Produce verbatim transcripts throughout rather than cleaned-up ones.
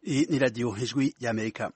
Hii ni Radio Ijwi ya Amerika.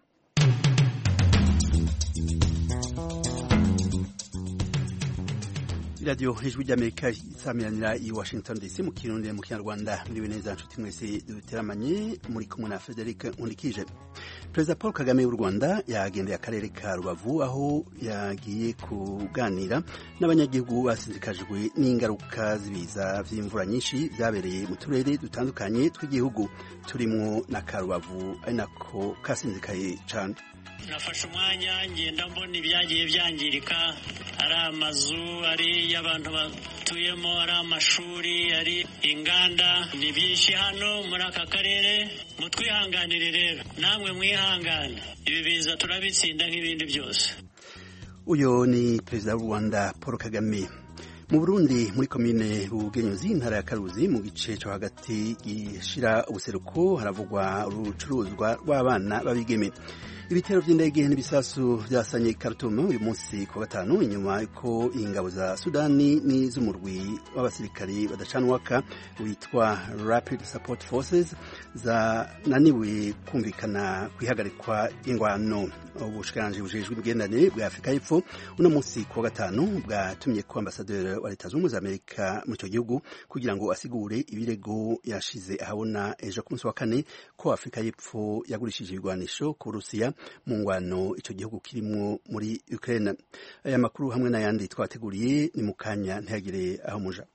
Radio Ijwi ya Amerika isamiranira i Washington D C mu Kirundi mu Kinyarwanda. Muriwe neza nshuti mwese duteramanye muri kumwe na Frederic Nkundikije. Perezida Paul Kagame w'u Rwanda yagendeye akarere ka Rubavu aho yagiye kuganira n'abanyagihugu basindikajwe n'ingaruka z'ibiza vy'imvura nyinshi vyabereye mu turere dutandukanye tw'igihugu turimwo na ka Rubavu ari nako kasinzikaye cane. Nafashe umwanya ngenda mbona ibyagiye byangirika, ari amazu, ari y'abantu batuyemo, ari amashuri, ari inganda, ni byinshi hano muri aka karere. Mutwihanganire rero, namwe mwihangane, ibi biza turabitsinda nk'ibindi byose. Uyo ni Perezida w'u Rwanda Paul Kagame. Mu Burundi muri komine Bugenyuzi intara ya Karuzi mu gice cyo hagati gishira ubuseruko haravugwa urucuruzwa rw'abana babigeme. Ibitero vy'indege n'ibisasu vyasanye Khartoum uyu munsi ku gatanu inyuma yuko ingabo za Sudani n'iz'umurwi w'abasirikari badacanwaka witwa Rapid Support Forces zananiwe kumvikana kwihagarikwa ingwano. Ubushikiranganje bujejwe imigenderanire bwa Afrika y'Epfo uno munsi ku gatanu bwatumye ko ambasaderi wa Leta Zunze Ubumwe za Amerika mu cyo gihugu kugira ngo asigure ibirego yashize ahabona ejo ku munsi wa kane ko Afrika y'Epfo yagurishije ibigwanisho ku Rusiya mu ngwano ico gihugu kirimwo muri Ukraine. Aya makuru hamwe n'ayandi twateguriye ni mukanya ntihagire aho muja.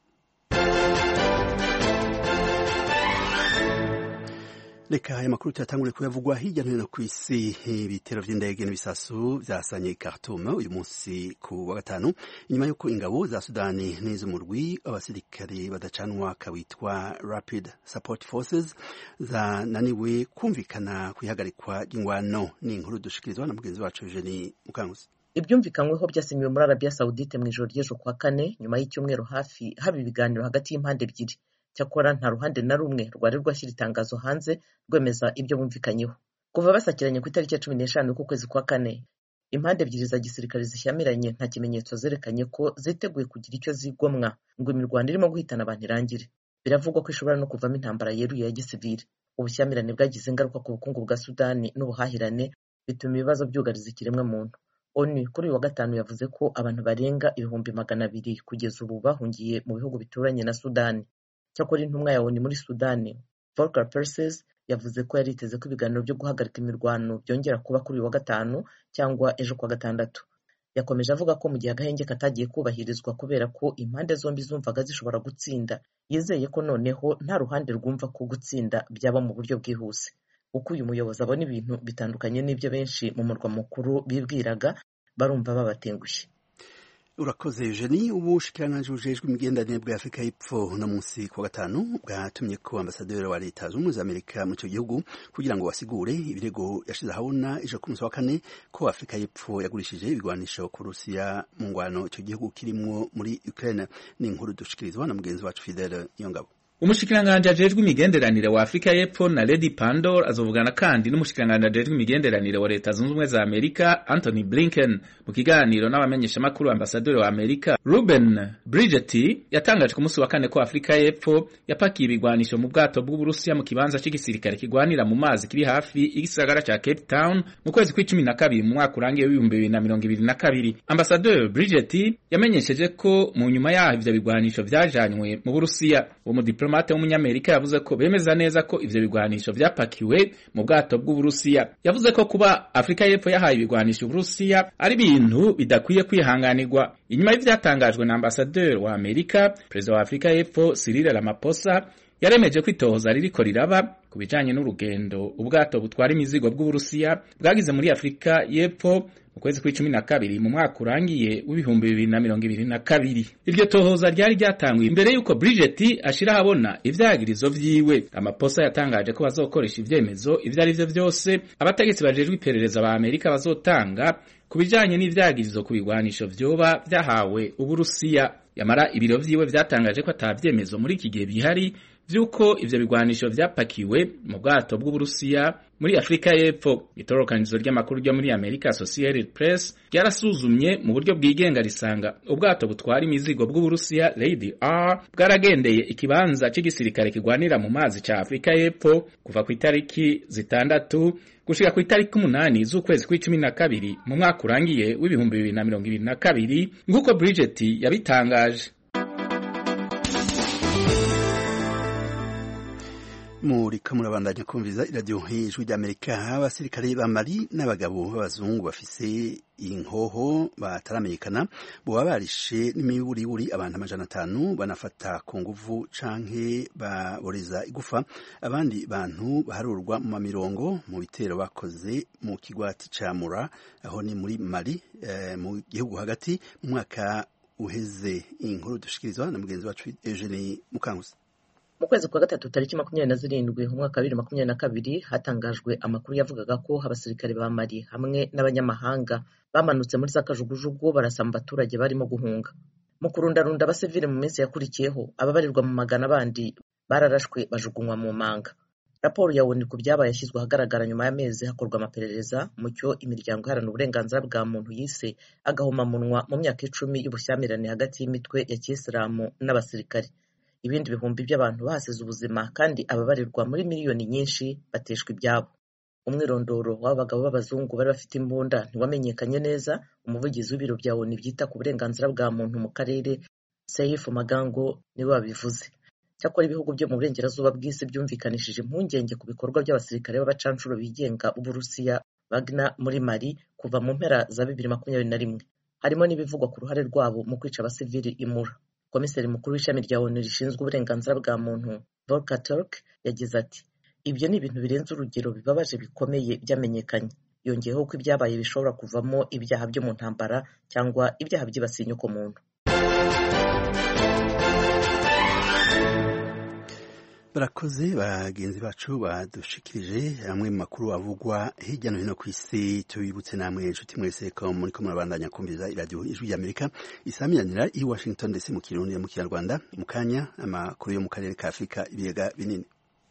Leka aya makuru tuyatangure kuyavugwa hirya no hino kw'isi. Ibitero vy'indege n'ibisasu vyasanye Khartoum uyu munsi ku wa gatanu inyuma yuko ingabo za Sudani n'iz'umurwi w'abasirikare badacanwa kawitwa Rapid Support Forces zananiwe kumvikana kwihagarikwa ingwano. Ni inkuru dushikirizwa na mugenzi wacu Eugenie Mukankusi. Ibyumvikanyweho byasinyiwe muri Arabia Saudite mu ijoro ry'ejo kwa kane nyuma y'icyumweru hafi haba ibiganiro hagati y'impande ebyiri. Cyakora nta ruhande na rumwe rwari rwashyira itangazo hanze rwemeza ibyo bumvikanyeho. Kuva basakiranye ku itariki ya cumi n'eshanu k'ukwezi kwa kane, impande ebyiri za gisirikare zishyamiranye nta kimenyetso zerekanye ko ziteguye kugira icyo zigomwa ngo imirwano irimo guhitana abantu irangire. Biravugwa ko ishobora no kuvamo intambara yeruye ya gisivili. Ubushyamirane bwagize ingaruka ku bukungu bwa Sudani n'ubuhahirane bituma ibibazo byugariza ikiremwa muntu. ONU kuri uyu wa gatanu yavuze ko abantu barenga ibihumbi magana abiri kugeza ubu bahungiye mu bihugu bituranye na Sudani. Cyakora intumwa ya ONU muri Sudani Volker Perthes yavuze ko yariteze ko ibiganiro byo guhagarika imirwano byongera kuba kuri uyu wa gatanu cyangwa ejo kwa gatandatu. Yakomeje avuga ko mu gihe agahenge katagiye kubahirizwa kubera ko impande zombi zumvaga zishobora gutsinda, yizeye ko noneho nta ruhande rwumva ko gutsinda byaba mu buryo bwihuse. Uko uyu muyobozi abona ibintu bitandukanye n'ibyo benshi mu murwa mukuru bibwiraga, barumva babatengushye. Urakoze Eugenie. Ubushikiranganje bujejwe imigenderanire bwa Afrika y'Epfo no munsi ku gatanu bwatumye ko ambasaderi wa Leta Zunze Ubumwe za Amerika mu cyo gihugu kugira ngo basigure ibirego yashize ahabona ejo ku munsi wa kane ko Afrika y'Epfo yagurishije ibigwanisho ku Rusiya mu ngwano icyo gihugu kirimwo muri Ukraine. Ni inkuru dushikirizwa na mugenzi wacu Fidel Nyongabo. Umushikiranganje ajejwe imigenderanire wa Afrika y'Epfo na Lady Pandor azovugana kandi n'umushikiranganje ajejwe imigenderanire wa Leta Zunze Ubumwe za Amerika Anthony Blinken mu kiganiro n'abamenyesha makuru ambasaderi wa Amerika Ruben Bridgetti yatangaje ku munsi wa kane ko Afrika y'Epfo yapakiye ibigwanisho mu bwato bw'Uburusiya mu kibanza cy'igisirikare kigwanira mu mazi kiri hafi y'igisagara ca Cape Town mu kwezi kwa cumi na kabiri mu mwaka urangiye w'ibihumbi bibiri na mirongo ibiri na kabiri. Ambasaderi Bridgetti yamenyesheje ko mu nyuma yaho ivyo bigwanisho vyajanywe mu Burusiya. Uwo diplomate w'umunyamerika yavuze ko bemeza neza ko ivyo bigwanisho vyapakiwe mu bwato bw'Uburusiya. Yavuze ko kuba Afrika y'Epfo yahaye ibigwanisho Uburusiya ari ibintu bidakwiye kwihanganirwa. Inyuma y'ivyatangajwe na ambasaderi wa Amerika, Perezida wa Afrika y'Epfo Cyril Ramaphosa yaremeje ko itohoza ririko riraba ku bijanye n'urugendo ubwato butwara imizigo bw'Uburusiya bwagize muri Afrika y'Epfo mu kwezi kwa cumi na kabiri mu mwaka urangiye w'ibihumbi bibiri na mirongo ibiri na kabiri. Iryo tohoza ryari ryatanguye imbere yuko Bridgetti ashira habona ivyagirizo vyiwe. Ramaphosa yatangaje ko bazokoresha ivyemezo ivyo ari vyo vyose abategetsi bajejwe iperereza ba Amerika bazotanga ku bijanye n'ivyagirizo ku bigwanisho vyoba vyahawe Uburusiya. Yamara ibiro vyiwe vyatangaje ko atavyemezo muri iki gihe bihari vy'uko ivyo bigwanisho vyapakiwe mu bwato bw'Uburusiya muri Afrika y'Epfo. Itorokanizo ry'amakuru ryo muri America Associated Press ryarasuzumye mu buryo bwigenga risanga ubwato butwara imizigo bw'Uburusiya Lady R bwaragendeye ikibanza c'igisirikare kigwanira mu mazi ca Afrika y'Epfo kuva ku itariki zitandatu gushika ku itariki umunani z'ukwezi kw'icumi na kabiri mu mwaka urangiye w'ibihumbi bibiri na mirongo ibiri na kabiri nk'uko Bridget yabitangaje. muri kamurabandanya kumviza iradiyo hejuru ry'Amerika. Abasirikare ba Mali n'abagabo b'abazungu bafise inkoho bataramenyekana boba barishe n'imiburiburi abantu amajana atanu banafata ku nguvu canke baboreza igufa abandi bantu baharurwa mu mamirongo mu bitero bakoze mu kigwati ca Mura aho ni muri Mali eh, mu gihugu hagati mu mwaka uheze. Inkuru dushikirizwa na mugenzi wacu Eugenie Mukanguzi. Mu kwezi kwa gatatu tariki makumyabiri na zirindwi mu mwaka wa bibiri na makumyabiri na kabiri hatangajwe amakuru yavugaga ko abasirikare ba Mali hamwe n'abanyamahanga bamanutse muri za kajugujugu barasa mu baturage barimo guhunga. Mu kurundarunda abasivile mu minsi yakurikiyeho ababarirwa mu magana bandi bararashwe bajugunywa mu manga. Raporo ya O N U ku byabaye yashyizwe ahagaragara nyuma y'amezi hakorwa amaperereza mu cyo imiryango iharanira uburenganzira bwa muntu yise agahomamunwa mu myaka icumi y'ubushyamirane hagati y'imitwe ya Kiyisilamu n'abasirikare. Ibindi bihumbi by'abantu bahasize ubuzima kandi ababarirwa muri miliyoni nyinshi bateshwa ibyabo. Umwirondoro w'abagabo b'abazungu bari bafite imbunda ntiwamenyekanye neza. Umuvugizi w'ibiro bya O N U byita ku burenganzira bwa muntu mu karere Seif Magango niwe wabivuze. Cyakora ibihugu byo mu burengerazuba bw'isi byumvikanishije impungenge ku bikorwa by'abasirikare b'abacanshuro bigenga Uburusiya Wagner muri Mali kuva mu mpera za bibiri makumyabiri na rimwe. Harimo n'ibivugwa ku ruhare rwabo mu kwica abasivili i Mura. Komiseri mukuru w'ishami rya O N U rishinzwe uburenganzira bwa muntu Volker Turk yagize ati ibyo ni ibintu birenze urugero bibabaje bikomeye byamenyekanye. Yongeyeho ko ibyabaye bishobora kuvamo ibyaha byo mu ntambara cyangwa ibyaha byibasiye inyoko muntu. Barakoze bagenzi bacu badushikirije amwe mu makuru avugwa hirya no hino ku isi. Tubibutse namwe inshuti mwese ko muri ko murabandanya kumviza iradiyo ijwi ry'Amerika isamiranira i Washington D C mu Kirundi mu Kinyarwanda. Mu kanya amakuru yo mu karere ka Afrika ibiyaga binini.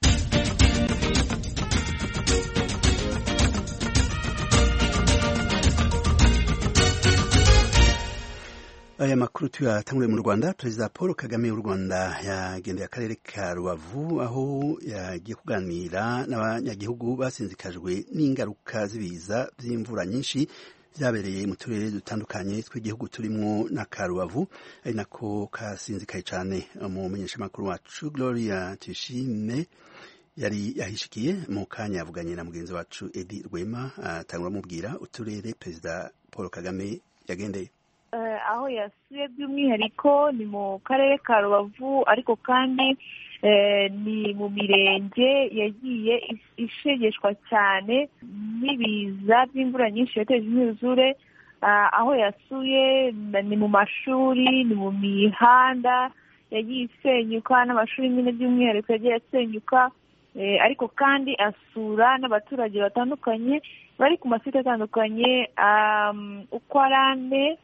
Aya makuru tuyatanguriye mu Rwanda. Perezida Paul Kagame w'u Rwanda yagendeye akarere ka Rubavu aho yagiye kuganira n'abanyagihugu basinzikajwe n'ingaruka z'ibiza by'imvura nyinshi byabereye mu turere dutandukanye tw'igihugu turimo na ka Rubavu ari nako kasinzikaye cyane. Umumenyesha makuru wacu Gloria Tuyishime yari yahishikiye mu kanya yavuganye na mugenzi wacu Edi Rwema atangura mubwira uturere Perezida Paul Kagame yagendeye. Aho yasuye by'umwihariko ni mu karere ka Rubavu ariko kandi ni mu mirenge yagiye ishegeshwa cyane n'ibiza by'imvura nyinshi yateje imyuzure. Aho yasuye ni mu mashuri, ni mu mihanda yagiye isenyuka n'amashuri nyine by'umwihariko yagiye asenyuka, ariko kandi asura n'abaturage batandukanye bari ku masite atandukanye uko ari ane.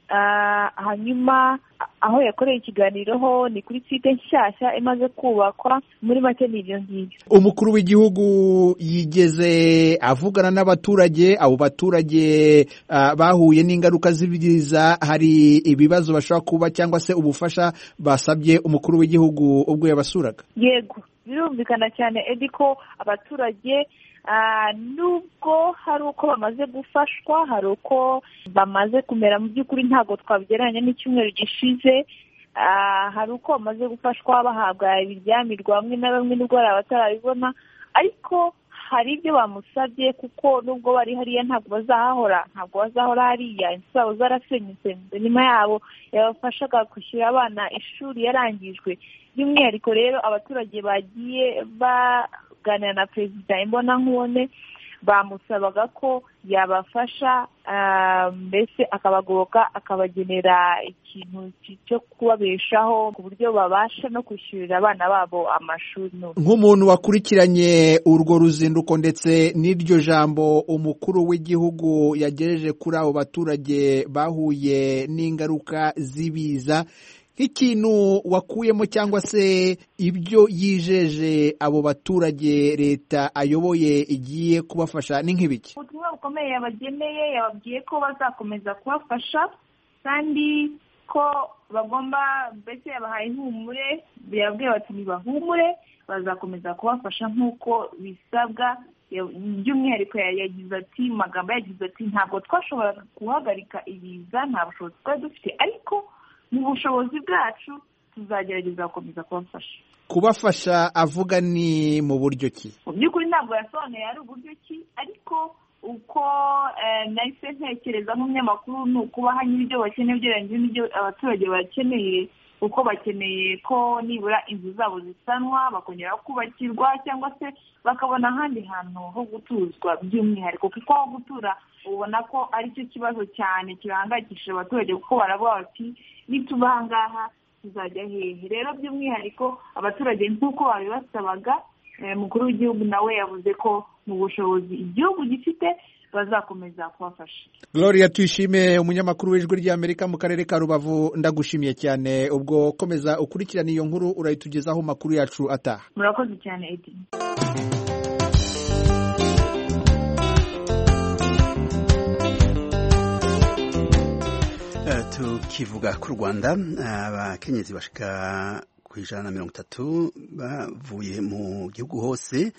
Hanyuma aho yakoreye ikiganiro ho ni kuri site nshyashya imaze kubakwa. Muri make ni ibyo ngibyo. Umukuru w'igihugu yigeze avugana n'abaturage. Abo baturage uh, bahuye n'ingaruka z'ibiza, hari ibibazo bashobora kuba cyangwa se ubufasha basabye umukuru w'igihugu ubwo yabasuraga? Yego, birumvikana cyane Edi ko abaturage Uh, nubwo hari uko bamaze gufashwa, hari uko bamaze kumera mu by'ukuri ntabwo twabigereranya n'icyumweru gishize. Uh, hari uko bamaze gufashwa bahabwa ibiryamirwa bamwe na bamwe nubwo hari abatarabibona, ariko hari ibyo bamusabye kuko nubwo bari hariya ntabwo bazahahora ntabwo bazahora hariya. Inzu zabo zarasenyutse, nyuma yabo yabafashaga kwishyura abana ishuri yarangijwe. By'umwihariko rero abaturage bagiye ba ganira na Perezida imbonankubone bamusabaga ko yabafasha mbese akabagoboka akabagenera ikintu cyo kubabeshaho ku buryo babasha no kwishyurira abana babo amashuri. Nk'umuntu wakurikiranye urwo ruzinduko ndetse n'iryo jambo umukuru w'igihugu yagejeje kuri abo baturage bahuye n'ingaruka z'ibiza, nk'ikintu wakuyemo cyangwa se ibyo yijeje abo baturage leta ayoboye igiye kubafasha ni nk'ibiki? Ubutumwa bukomeye yabageneye, yababwiye ko bazakomeza kubafasha kandi ko bagomba, mbese yabahaye ihumure, yababwiye bati ntibahumure, bazakomeza kubafasha nk'uko bisabwa. By'umwihariko yagize ati, mu magambo yagize ati, ntabwo twashoboraga guhagarika ibiza, nta bushobozi twari dufite, ariko mu bushobozi bwacu tuzagerageza gukomeza kubafasha. Kubafasha avuga ni mu buryo ki? Mu by'ukuri ntabwo yasobanuye ari uburyo ki, ariko uko nahise ntekereza nk'umunyamakuru ni ukubaha n'ibyo bakeneye ugereranyije n'ibyo abaturage bakeneye, uko bakeneye ko nibura inzu zabo zisanwa, bakongera kubakirwa, cyangwa se bakabona ahandi hantu ho gutuzwa by'umwihariko, kuko aho gutura ubona ko ari cyo kibazo cyane kirahangayikishije abaturage, kuko baravuga bati nituba aha ngaha tuzajya hehe. Rero by'umwihariko abaturage nk'uko babibasabaga, umukuru w'igihugu nawe yavuze ko mu bushobozi igihugu gifite bazakomeza kubafasha. Gloria Tuyishime, umunyamakuru w'Ijwi ry'Amerika mu karere ka Rubavu, ndagushimiye cyane. Ubwo komeza ukurikirana iyo nkuru, urayitugezaho makuru yacu ataha. Murakoze cyane Edi. Uh, tukivuga ku Rwanda, abakenyezi bashika ku ijana na mirongo itatu bavuye mu gihugu hose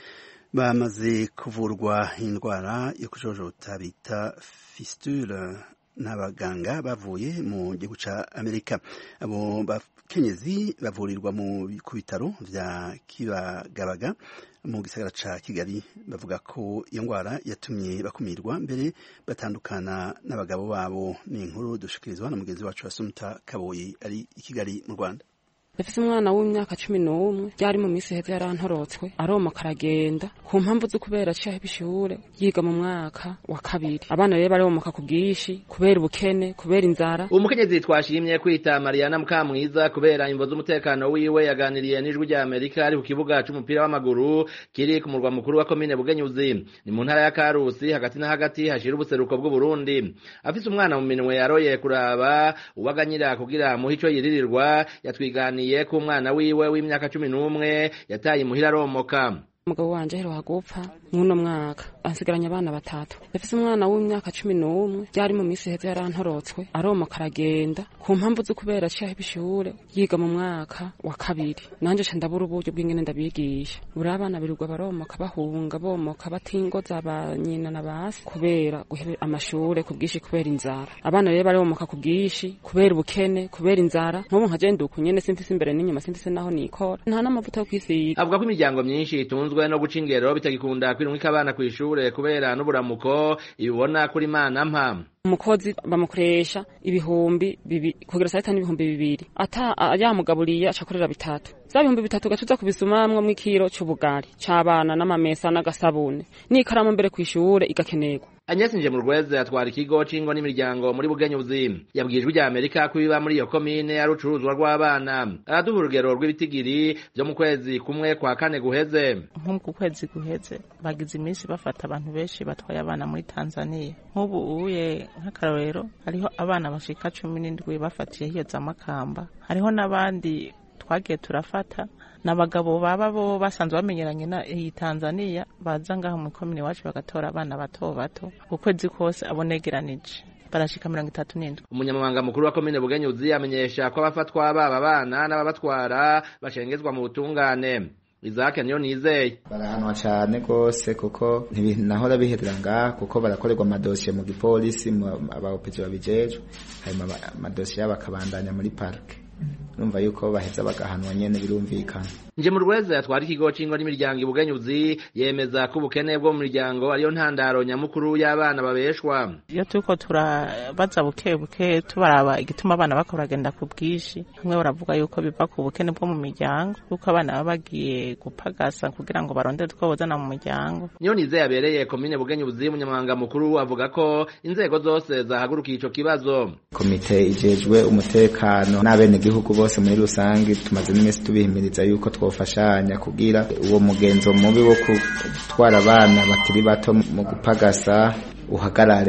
bamaze kuvurwa indwara yo kujojota bita fistule n'abaganga bavuye mu gihugu ca Amerika. Abo bakenyezi bavurirwa mu ku bitaro vya Kibagabaga mu gisagara ca Kigali. Bavuga ko iyo ndwara yatumye bakumirwa mbere batandukana n'abagabo babo. Ni inkuru dushikirizwa na mugenzi wacu Asumta Kaboyi ari i Kigali mu Rwanda. Ndafise umwana w'imyaka cumi n'umwe yari mu minsi heza yarantorotswe aroma karagenda ku mpamvu zo kubera cyahe bishure yiga mu mwaka wa kabiri. Abana rero baromoka ku bwishi kubera ubukene, kubera inzara. Umukenyezi twashimye kwita Mariana Mukamwiza kubera imvo z'umutekano wiwe yaganiriye n'Ijwi ry'Amerika ari ku kibuga c'umupira w'amaguru kiri ku murwa mukuru wa komine Bugenyuzi, ni mu ntara ya Karusi hagati na hagati hashira ubuseruko bw'u Burundi. Afise umwana mu minwe yaroye kuraba ubaganyira kugira muhe ico yiririrwa, yatwigani ku mwana wiwe w'imyaka cumi n'umwe yataye imuhira aromoka. Umugabo wanje aheruka gupfa muno mwaka, ansigaranye abana batatu. Ndafise umwana w'imyaka cumi n'umwe yari mu minsi heza yarantorotswe aromoka aragenda ku mpamvu zo kubera cyahe bishure yiga mu mwaka wa kabiri. Nanje ca ndabura uburyo bw'ingene ndabigisha. Buri abana birirwa baromoka bahunga bomoka batingoza abanyina na basi kubera guhebe amashure ku bwishi kubera inzara. Abana rero baromoka ku bwishi kubera ubukene, kubera inzara. Nkubu nkaje nduku nyene simfise imbere n'inyuma, simfise naho nikora, nta n'amavuta yo kwisiga. Avuga ko imiryango myinshi itunzwe no guca ingero bitagikunda kwirumika abana kw'ishure kubera n'uburamuko ibibona kuri Mana mpa. Umukozi bamukoresha ibihumbi bibi kugira saa n'ibihumbi bibiri, ata yamugaburiye acakorera bitatu. Za bihumbi bitatu gatuza kubisumamwe mu kiro cy'ubugari c'abana n'amamesa n'agasabune n'ikaramu mbere kw'ishure igakenerwa. Agnes Njemurweze atwara ikigo c'ingo n'imiryango muri Bugenyuzi yabwirijwe rya Amerika ko biba muri iyo komine ari ucuruzwa rw'abana. Araduha urugero rw'ibitigiri byo mu kwezi kumwe kwa kane guheze. Nko ku kwezi guheze bagize iminsi bafata abantu benshi batwaye abana muri Tanzania. Nk'ubu uye nk'akarorero hariho abana bashika cumi n'indwi bafatiye hiyo za Makamba. Hariho n'abandi twagiye turafata n'abagabo baba bo basanzwe bamenyeranye na iyi Tanzania baza ngaho mu komine wacu bagatora abana bato bato ukwezi kose abonegeranije barashika mirongo itatu n'indwi. Umunyamabanga mukuru wa komine Bugenyuzi amenyesha ko abafatwa baba bana n'ababatwara bashengezwa mu butungane. Izake niyo nizeye barahanwa cyane gose kuko ntibinahora biherera ngaha kuko barakorerwa amadosiye mu gipolisi abaopezi babijejwe hanyuma amadosiye bakabandanya muri parke. Numva yuko baheza bagahanwa nyene birumvikana. Njemurweze atwara ikigo c'ingo n'imiryango Bugenyuzi yemeza ko ubukene bwo mu miryango ariyo ntandaro nyamukuru y'abana babeshwa. Iyo tuko turabaza buke buke tubaraba igituma abana bakoragenda ku bwishi, hamwe baravuga yuko biva ku bukene bwo mu miryango kuko abana baba bagiye gupagasa kugira ngo barondere two bozana mu muryango. Niyo nize yabereye komine Bugenyuzi umunyamabanga mukuru avuga ko inzego zose zahagurukiye ico kibazo. Komite ijejwe umutekano n'abene gihugu bose muri rusangi tumaze n'imisi tubihimiriza yuko twofashanya kugira uwo mugenzo mubi wo gutwara abana bakiri bato mu gupagasa uhagarare.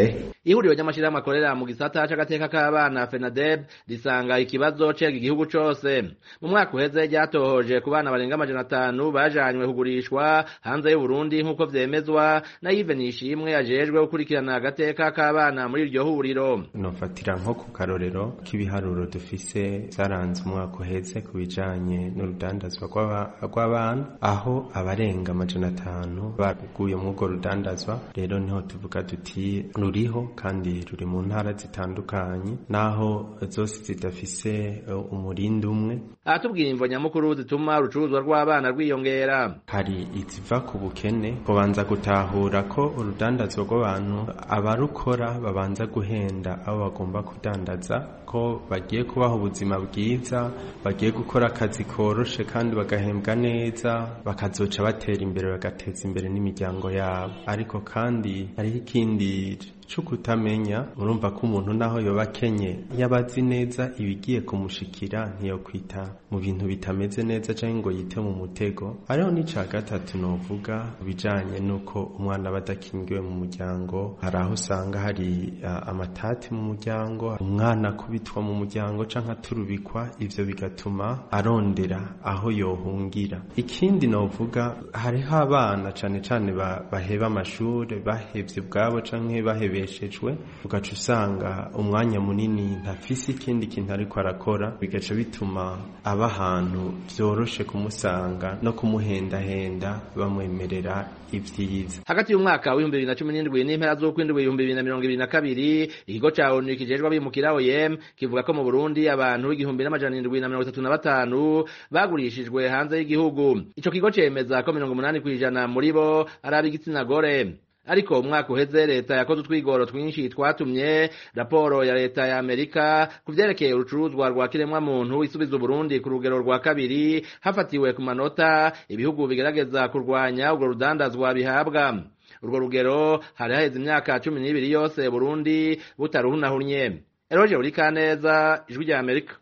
ihuriro ry'amashirahamwe akorera mu gisata c'agateka k'abana FENADEB risanga ikibazo cega igihugu cose. Mu mwaka uheze ryatohoje ku bana barenga amajana atanu bajanywe kugurishwa hanze y'u Burundi nk'uko vyemezwa na Yves Nishimwe ajejwe gukurikirana agateka k'abana muri iryo huriro. Nofatira nko ku karorero k'ibiharuro dufise zaranze umwaka uheze ku bijanye n'urudandazwa rw'abana aho abarenga amajana atanu baguye mu urwo rudandazwa. Rero niho tuvuga tuti ruriho kandi ruri mu ntara zitandukanye naho zose zidafise umurindi umwe. Atubwira imvo nyamukuru zituma urucuruzwa rw'abana rwiyongera. Hari iziva ku bukene, kubanza gutahura ko urudandazwa rw'abantu abarukora babanza guhenda abo bagomba kudandaza ko bagiye kubaho ubuzima bwiza, bagiye gukora akazi koroshe kandi bagahembwa neza, bakazoca batera imbere bagateza imbere n'imiryango yabo. Ariko kandi hariho ikindi cukutamenya, urumva ko umuntu naho yoba akenye yabazi neza ibigiye kumushikira ntiyo kwita mu bintu bitameze neza canke ngo yite mu mutego. Hariho n'ica gatatu novuga bijanye nuko umwana badakingiwe mu muryango. Hari aho usanga hari uh, amatati mu muryango, umwana kubitwa mu muryango canke aturubikwa, ivyo bigatuma arondera aho yohungira. Ikindi novuga, hariho abana cane cane baheba amashure bahevye bwabo canke bahebe beshejwe, ugaca usanga umwanya munini ntafise ikindi kintu ariko arakora, bigaca bituma aba ahantu vyoroshe kumusanga no kumuhendahenda bamwemerera ivyiza. Hagati y'umwaka w'ibihumbi bibiri na cumi n'indwi n'impera z'ukwindwi ibihumbi bibiri na mirongo ibiri na kabiri, ikigo ca ONU kijejwe abimukira O I M kivuga ko mu Burundi abantu igihumbi n'amajana indwi na mirongo itatu na batanu bagurishijwe hanze y'igihugu. Ico kigo cemeza ko mirongo umunani kw'ijana muri bo ari ab'igitsina gore. Ariko umwaka uheze leta yakoze utwigoro twinshi twatumye raporo ya leta ya Amerika kuvyerekeye urucuruzwa rwa kiremwa muntu isubiza Burundi ku rugero rwa kabiri hafatiwe ku manota ibihugu bigerageza kurwanya urwo rudandazwa bihabwa. Urwo rugero hari haheze imyaka cumi n'ibiri yose Burundi butaruhunahunye. Eroje Urikaneza, Ijwi rya Amerika.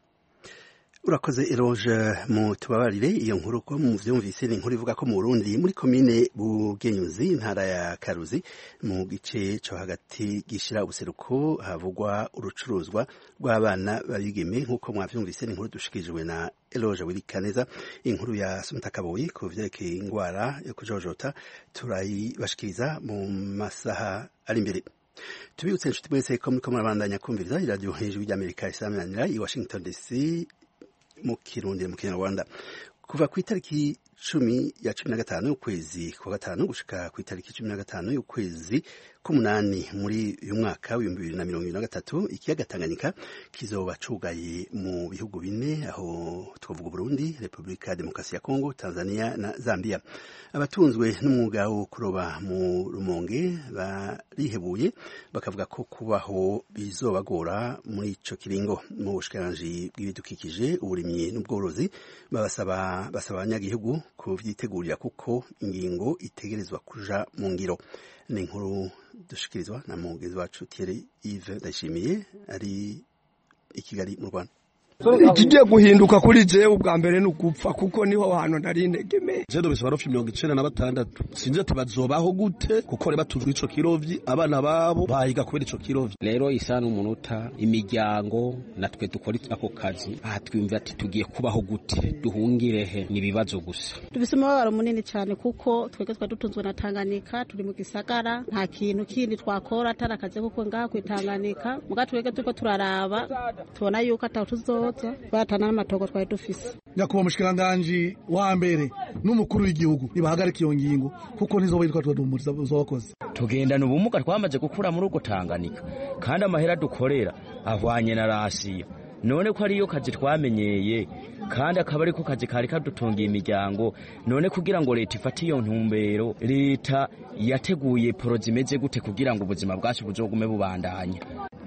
Urakoze Eroje, mu tubabarire iyo nkuru ko mu vyumvise ni inkuru ivuga ko mu Burundi muri komine Bugenyuzi intara ya Karuzi mu gice cyo hagati gishira ubuseruko havugwa urucuruzwa rw'abana babigeme nk'uko mwavyumvise ni inkuru dushikirijwe na Eloge Wirikaneza. Inkuru ya Sumutakaboyi ku vyerekeye ingwara yo kujojota turayibashikiriza mu masaha ari imbere. Tubibutse inshuti mwese ko muriko murabandanya kumviriza iradiyo Ijwi rya Amerika isamanira i Washington D C mu Kirundi mu Kinyarwanda. Kuva ku itariki cumi ya cumi na gatanu y'ukwezi kwa gatanu gushika ku itariki cumi na gatanu y'ukwezi k'umunani muri uyu mwaka w'ibihumbi bibiri na mirongo ibiri na gatatu, ikiyaga Tanganyika kizoba cugaye mu bihugu bine aho twavuga Burundi, Republika ya Demokarasi ya Kongo, Tanzania na Zambia. Abatunzwe n'umwuga wo kuroba mu Rumonge barihebuye bakavuga ko kubaho bizobagora muri ico kiringo. Mu bushikiranganji bw'ibidukikije, uburimyi n'ubworozi babasaba basaba abanyagihugu kuvyitegurira kuko ingingo itegerezwa kuja mu ngiro. Ni inkuru dushikirizwa na mugenzi wacu Thierry Yves Ndayishimiye ari i Kigali mu Rwanda. Ikigiye guhinduka kuri jewe ubwa mbere n'ugupfa kuko niho hantu nari integeme. Je do bisaba mirongo icenda na batandatu. Sinje tubazobaho gute kuko reba tuzwi ico kirovyi abana babo bahiga kubera ico kirovyi. Rero isana umunota imiryango natwe dukora ako kazi aha twimva ati tugiye kubaho gute duhungirehe nibibazo gusa. Tubisoma baro munini cyane kuko twege twa dutunzwe na Tanganyika turi mu gisagara nta kintu kindi twakora tarakaze kuko ngaha kwitanganyika muga twege tuko turaraba tubona yuko atatuzo batana n'amatogo twari dufise. Nyakuba mushikiranganje wa mbere n'umukuru w'igihugu nibahagarika iyo ngingo kuko ntizo bitwa tudumuriza uzobakoze. Tugendana ubumuga twamaze gukura muri uko Tanganyika kandi amahera dukorera avanye na rasiyo. None ko ariyo kazi twamenyeye kandi akaba ariko kazi kari kadutungiye imiryango, none kugira ngo leta ifate iyo ntumbero, leta yateguye porozimeze gute kugira ngo ubuzima bwacu buzogume bubandanya.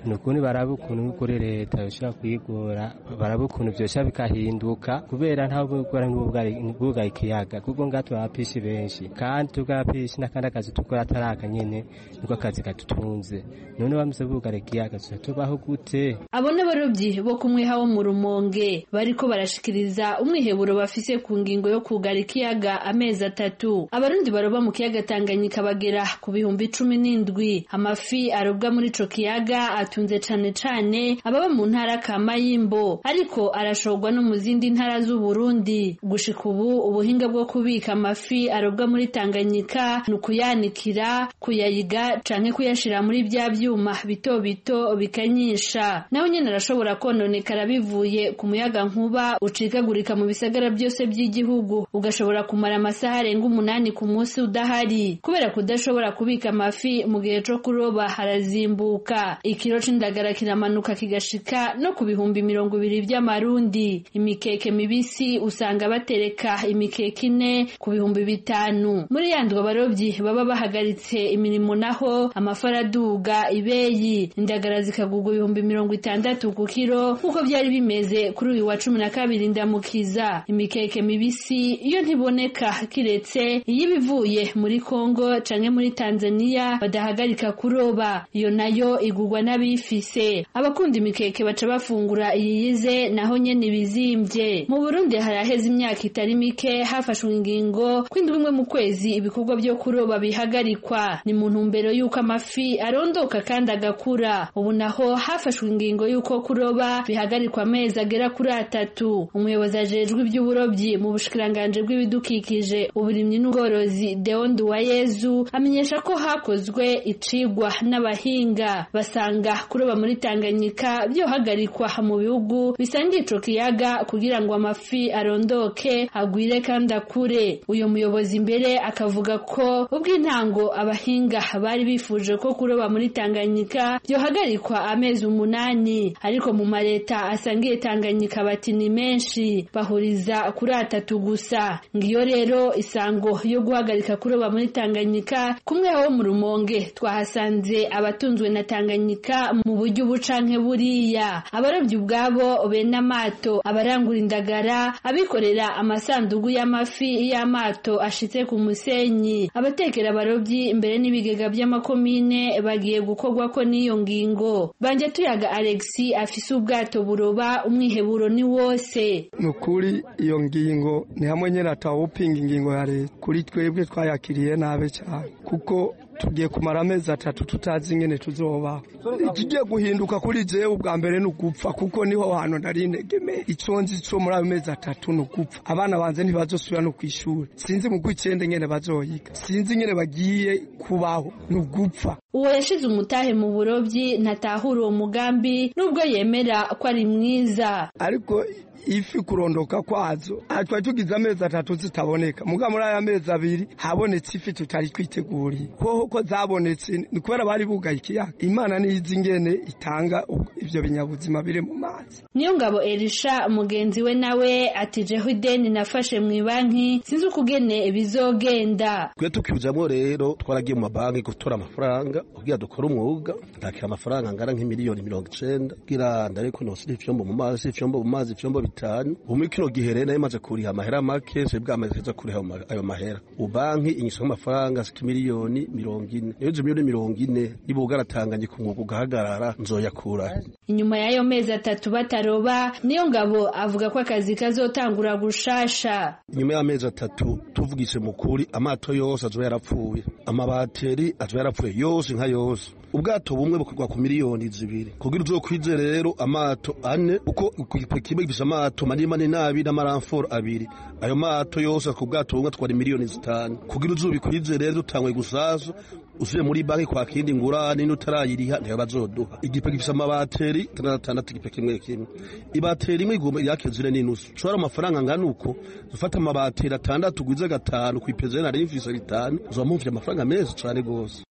nukuni baraba ukuntu kuri leta yoshobora kuyigora baraba ukuntu vyosha bikahinduka kubera nta bugora n'ubwugaye ikiyaga kuko ngaha turabapishi benshi kandi tugapishi n'akandi akazi dukora ataraka nyene niko akazi katutunze none bamaze bugara ikiyaga tubaho gute? Abo n'abarobyi bo kumwiha wo mu Rumonge bariko barashikiriza umwiheburo bafise ku ngingo yo kugara ikiyaga amezi atatu. Abarundi baroba mu kiyaga Tanganyika bagera ku bihumbi cumi n'indwi. Amafi arobwa muri ico kiyaga atunze cane cane ababa mu ntara ka Mayimbo ariko arashorwa no mu zindi ntara z'u Burundi. Gushika ubu ubuhinga bwo kubika amafi arobwa muri Tanganyika nukuyanikira, kuyayiga canke kuyashira muri bya byuma bito bito bikanyisha. Naho nyene arashobora kononekara bivuye ku muyaga nkuba ucikagurika mu bisagara byose by'igihugu ugashobora kumara amasaha arenga umunani ku munsi udahari kubera kudashobora kubika amafi mu gihe cyo kuroba harazimbuka. Ikiro c'indagara kiramanuka kigashika no ku bihumbi mirongo ibiri by'amarundi. Imikeke mibisi usanga batereka imikeke ine ku bihumbi bitanu. Muri yandwa abarobyi baba bahagaritse imirimo naho amafaraduga ibeyi indagara zikagugwa ibihumbi mirongo itandatu ku kiro uko byari bimeze kuri uyu wa cumi na kabiri ndamukiza. Imikeke mibisi iyo ntiboneka kiretse iyibivuye muri Kongo canke muri Tanzania badahagarika kuroba iyo nayo igugwa n'abifise. Abakunda imikeke baca bafungura iyiyize naho nyene bizimvye. Mu Burundi haraheze imyaka itari mike hafashwe ingingo kwindwi imwe mu kwezi ibikorwa byo kuroba bihagarikwa ni mu ntumbero yuko amafi arondoka kandi agakura. Ubu naho hafashwe ingingo yuko kuroba bihagarikwa amezi agera kuri atatu. Umuyobozi ajejwe iby'uburobyi mu bushikiranganje bw'ibidukikije uburimyi n'ubworozi Deo Nduwayezu amenyesha ko hakozwe icigwa n'abahinga basanga kuroba muri Tanganyika byohagarikwa mu bihugu bisangiye ico kiyaga kugira ngo amafi arondoke agwire kandi akure. Uyo muyobozi mbere akavuga ko ubw'intango abahinga bari bifuje ko kuroba muri Tanganyika byohagarikwa amezi umunani ariko mu mareta asangiye Tanganyika bati ni menshi bahuriza kuri atatu gusa. Ngiyo rero isango yo guhagarika kuroba muri Tanganyika. Kumwe ho mu Rumonge twahasanze abatunzwe na Tanganyika mu buryo bucanke buriya abarobyi ubwabo bene amato abarangura indagara abikorera amasandugu y'amafi y'amato ashitse ku musenyi abatekera abarobyi imbere n'ibigega by'amakomine bagiye gukorwa ko n'iyo ngingo. Banje tuyaga Alexi afise ubwato buroba umwiheburo ni wose. Nukuri iyo ngingo ni hamwe nyene atawupinga ingingo ya leta kuri twebwe twayakiriye nabe cyane kuko tugiye kumara amezi atatu tutazi ingene tuzoba. Ikigiye guhinduka kuri jewe ubwa mbere n'ugupfa kuko niho hantu nari integeme iconzi cyo muri ayo mezi atatu n'ugupfa. Abana banze ntibazosubira no kwishura sinzi mu kwicende ngene bazoyiga sinzi ngene bagiye kubaho n'ugupfa. Uwo yashize umutahe mu burobyi ntatahura uwo mugambi nubwo yemera ko ari mwiza ariko ifi kurondoka kwazo atwa tugize amezi atatu zitaboneka muga muri aya mezi abiri habonetse ifi tutari twiteguriye hoho ko zabonetse ni kubera bari bugaye ikiyaga. Imana nizi ngene itanga ivyo binyabuzima bire mu mazi. Niyo ngabo Elisha mugenzi we nawe atijeho ideni nafashe mu banki sinzi ukugene bizogenda. Kwe tukijamwo rero twaragiye mu mabanki gutora amafaranga kugira dukora umwuga ndakira amafaranga ngara nk'imiliyoni mirongo icenda kugira ndareko nosiri ivyombo mu mazi ivyombo mu mazi ivyombo bitanu umwe kino gihe rero yamaze kuriha amahera make se bwamaze kuza kuriha ayo mahera ubanki inyisho amafaranga siki miliyoni mirongo ine iyo miliyoni mirongo ine ibugaratanganye ku mwuga ugahagarara nzoyakura. Inyuma y'ayo mezi atatu bataroba niyo ngabo avuga ko akazi kazotangura gushasha. Inyuma y'amezi atatu tuvugise mukuri amato yose azo yarapfuye amabateri azo yarapfuye yose nka yose ubwato bumwe bukorwa ku miliyoni zibiri kugira uzokwize rero amato ane uko kimwe gifise amato manini manini nabi n'amaramforo abiri ayo mato yose ku bwato bumwe twari miliyoni zitanu kugira uzubikwize rero dutangwe gusaza usuye muri banki kwa kindi ngurane n'utarayiriha ntiyo bazoduha. Igipe gifise amabateri atandatu igipe kimwe kimwe ibateri imwe igomba yakezire n'inusu shora amafaranga ngana uko ufata amabateri atandatu gwize gatanu kwipeze na rifise bitanu uzamuvye amafaranga meza cyane gose.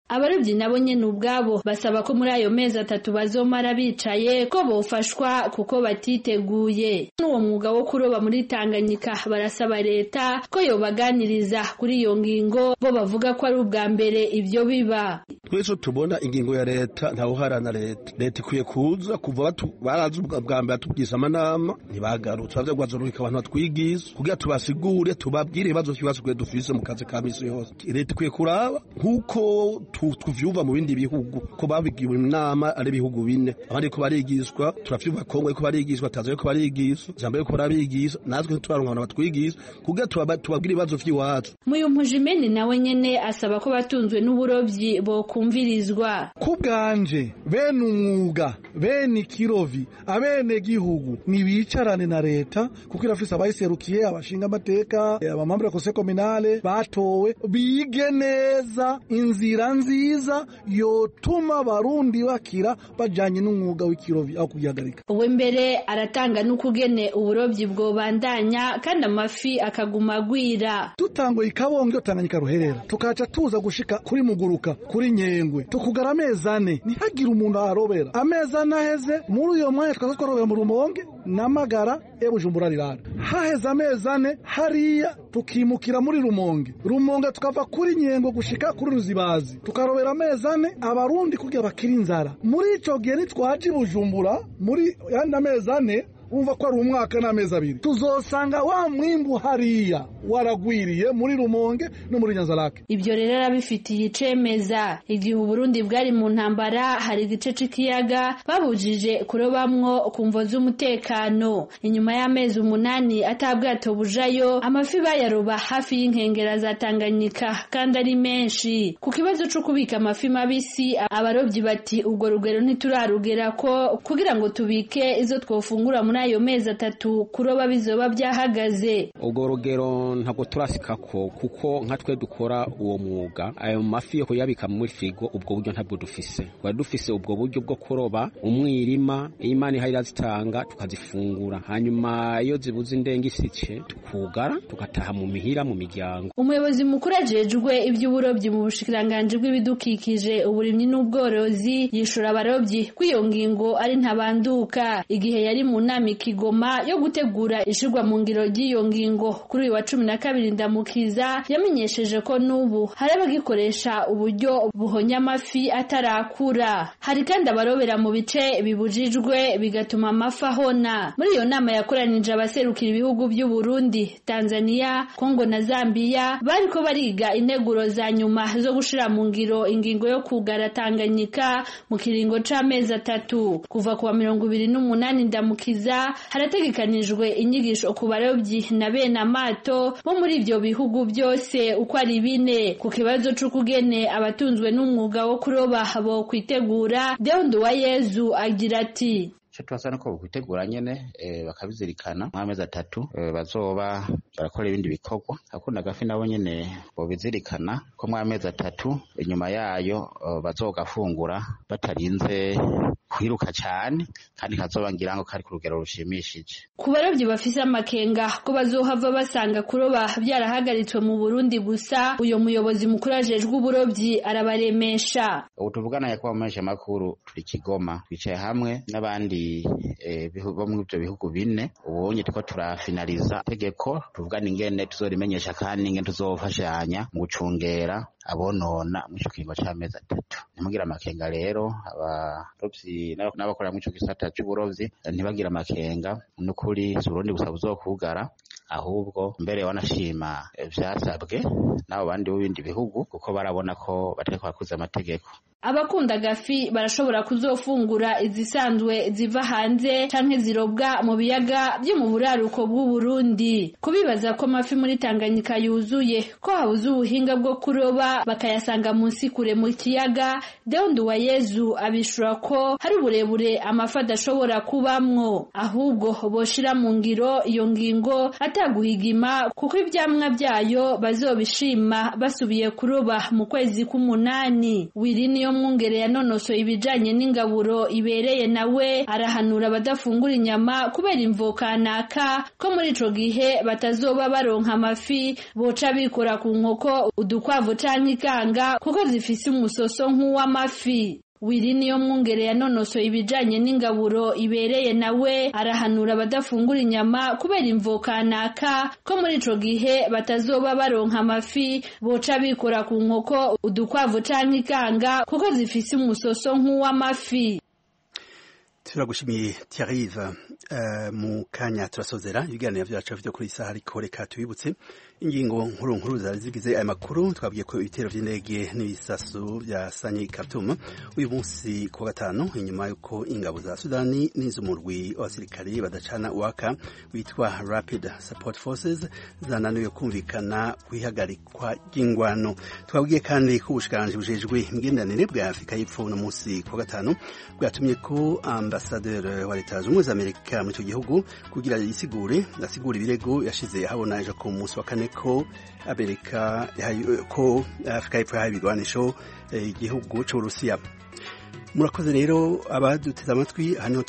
abarobyi nabo nyene ubwabo basaba ko muri ayo mezi atatu bazomara bicaye ko bofashwa kuko batiteguye. N'uwo mwuga wo kuroba muri Tanganyika barasaba leta ko yobaganiriza kuri iyo ngingo, bo bavuga ko ari ubwa mbere ivyo biba. Twese tubona ingingo ya leta ntaho harana leta leta ikwiye kuza kuva barazi ubwa mbere batubwiza amanama ntibagarutse bavye gwazorurika abantu batwigiza kugira tubasigure tubabwire ibibazo by'ibibazo kwe dufise mu kazi ka misi yose. Leta ikwiye kuraba nkuko tuvyumva mu bindi bihugu ko babigiwe inama ari bihugu bine abandi ko barigishwa turavyumva Kongo ko barigishwa Tanzania ko barigishwa Zambia ko barabigisha natwe turaronka abantu batwigiza kugira tubabwire ibibazo by'iwacu. Muyumpujimeni nawe nyene asaba ko batunzwe n'uburovyi bo kumvirizwa. Kubganje bene umwuga bene kirovi abene gihugu nibicarane na leta kuko irafise abayiserukiye abashinga amateka abamambra kose kominale batowe bige neza inzira nziza yotuma barundi bakira bajanye n'umwuga w'ikirovi aho kugihagarika. Uwe mbere aratanga n'ukugene uburovyi bwo bandanya kandi amafi akaguma agwira. Tutango ikabonge Tanganyika ruherera tukaca tuza gushika kuri muguruka kuri Nyengwe tukugara amezi ane ntihagira umuntu arobera amezi ane aheze muri uyo mwanya twaza twarobera mu Rumonge n'Amagara e Bujumbura rirara haheze amezi ane hariya tukimukira muri Rumonge Rumonge tukava kuri Nyengo gushika kuri Ruzibazi tukarobera amezi ane abarundi kugira bakira inzara muri ico gihe nitwaje Bujumbura muri yandi amezi ane umva ko ari umwaka n'amezi abiri tuzosanga wa mwimbu hariya waragwiriye muri Rumonge no muri Nyanzarake. Ibyo rero arabifitiye icemeza igihe Burundi bwari mu ntambara hari igice c'ikiyaga babujije kurobamwo kumvo z'umutekano. Inyuma y'amezi umunani atabwato bujayo amafi bayaroba hafi y'inkengera za Tanganyika kandi ari menshi. Ku kibazo cyo kubika amafi mabisi abarobyi bati ubwo rugero ntiturarugera ko kugira ngo tubike izo twofungura muri ayo mezi atatu kuroba bizoba byahagaze. Ubwo rugero ntabwo turasika ko kuko nka twe dukora uwo mwuga ayo mafi yo kuyabika muri frigo ubwo buryo ntabwo dufise. Kwa dufise ubwo buryo bwo kuroba umwirima imana ihayira zitanga tukazifungura hanyuma iyo zibuze indengisice tukugara tukataha mu mihira mu miryango. Umuyobozi mukuru ajejwe iby'uburobyi mu bushikiranganje bw'ibidukikije uburimyi n'ubworozi yishura abarobyi kwiyo ngingo ari ntabanduka igihe yari mu nama Kigoma yo gutegura ishirwa mu ngiro ry'iyo ngingo kuri uyu wa cumi na kabiri Ndamukiza yamenyesheje ko nubu hari abagikoresha uburyo buhonya amafi atarakura. Hari kandi abarobera mu bice bibujijwe bigatuma amafi ahona. Muri iyo nama yakoranije abaserukira ibihugu by'u Burundi, Tanzania, Kongo na Zambia bariko bariga integuro za nyuma zo gushira mu ngiro ingingo yo kugara Tanganyika mu kiringo c'amezi atatu kuva kuwa mirongo ibiri n'umunani Ndamukiza harategekanijwe inyigisho ku barobyi na bene amato bo muri ivyo bihugu byose uko ari bine ku kibazo c'ukugene abatunzwe n'umwuga wo kuroba bo kwitegura. Deondo wa Yezu agira ati cyo twasana ko kwitegura nyene e, bakabizirikana mu amezi atatu e, bazoba barakora ibindi bikorwa akunda gafi nabo nyene bo bizirikana ko mu amezi atatu inyuma yayo e, bazogafungura batarinze kwiruka cyane kandi kazobangira ngo kari ku rugero rushimishije. Ku barobyi bafise amakenga ko bazohava basanga kuroba byarahagaritswe mu Burundi gusa uyo muyobozi mukuru ajejwe uburobyi arabaremesha. Ubu tuvugana yakwa mesha makuru turi Kigoma twicaye hamwe n'abandi e, bihugu mu byo bihugu bine ubonye tuko turafinaliza tegeko tuvugana ingene tuzorimenyesha kandi ingene tuzofashanya mu gucungera abonona mu cyukingo cy'amezi atatu. Nimugira amakenga rero abarovyi n'abakora mu cyo gisata cy'uburovyi ntibagira amakenga n'ukuri Burundi gusa buzokugara ahubwo mbere wanashima vyasabwe nabo bandi b'ibindi bihugu kuko barabona ko batariko bakuza amategeko. Abakunda gafi barashobora kuzofungura izisanzwe ziva hanze canke zirobwa mu biyaga byo mu buraruko bw'u Burundi. Kubibaza ko amafi muri Tanganyika yuzuye ko habuze ubuhinga bwo kuroba bakayasanga munsi kure mu kiyaga, Deondo wa Yezu abishura ko hari uburebure amafi adashobora kubamwo ahubwo boshira mu ngiro iyo ngingo ataguhigima kuko ivyamwa byayo bazobishima basubiye kuroba mu kwezi k'umunani. Wirini niyo mwungere yanonosoye ibijanye n'ingaburo ibereye nawe arahanura abadafungura inyama kubera imvo kanaka ko muri ico gihe batazoba baronka amafi boca bikora ku nkoko udukwavu canke ikanga kuko zifise umusoso nk'uw'amafi. Wiri niyo mwungere yanonosoye ibijanye n'ingaburo ibereye nawe arahanura abadafungura inyama kubera imvo kanaka ko muri ico gihe batazoba baronka amafi boca bikora ku nkoko udukwavu canke ikanga kuko zifise umusoso nk'uw'amafi. Turagushimiye Thierry uh, mu kanya turasozera ibiganiro vyacu vyo kuri isaha ariko reka tubibutse ingingo nkuru nkuru zari zigize aya makuru. Twabwiye ko ibitero vy'indege n'ibisasu vyasanye Khartoum uyu munsi ku gatanu inyuma yuko ingabo za Sudani n'izumurwi w'abasirikare badacana uwaka witwa Rapid Support Forces zananiwe kumvikana kwihagarikwa ry'ingwano. Twabwiye kandi ko ubushikiranganje bujejwe imigenderanire bwa Afrika y'Epfo no munsi ku gatanu bwatumye ko ambasaderi wa Leta Zunze Ubumwe za Amerika mu cyo gihugu kugira yisigure asigura ibirego yashize habona ejo ku munsi wa kane ko Amerika ko Afrika y'Epfo yahaye ibigwanisho igihugu cy'Uburusiya. Murakoze rero abaduteze amatwi hano